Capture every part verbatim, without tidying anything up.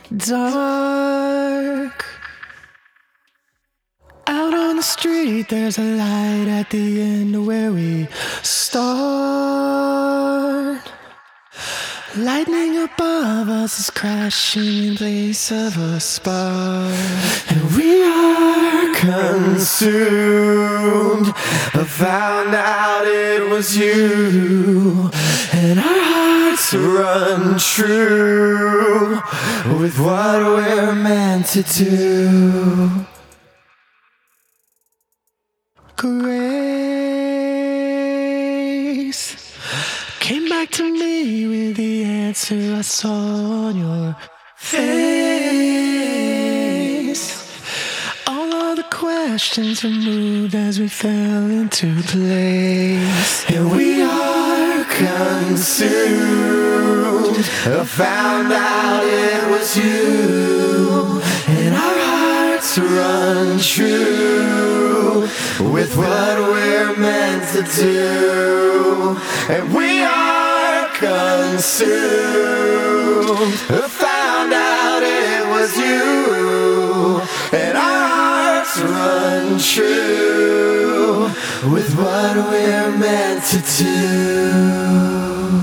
dark. Out on the street, there's a light at the end where we start. Lightning above us is crashing in place of a spark, and we are consumed. I found out it was you, and our hearts run true with what we're meant to do. Grace came back to me with the answer I saw on your face. All of the questions removed as we fell into place, and we are consumed. I found out it was you, and our hearts run true with what we're meant to do, and we are consumed. I found out it was you, and our hearts run true with what we're meant to do.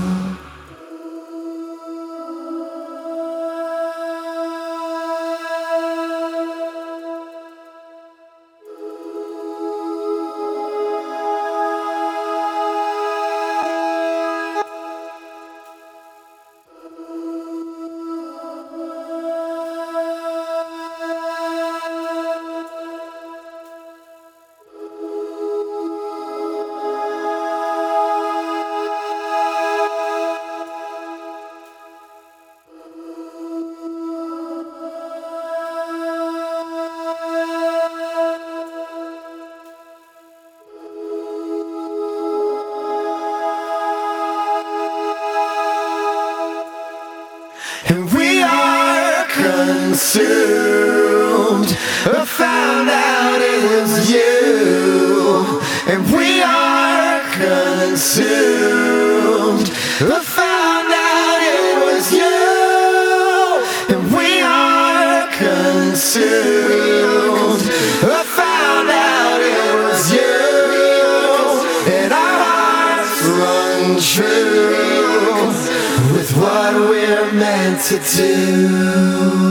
And we are consumed. I found out it was you, and we are consumed. I found out it was you, and we are consumed. I found out it was you, and our hearts run true with what we're meant to do.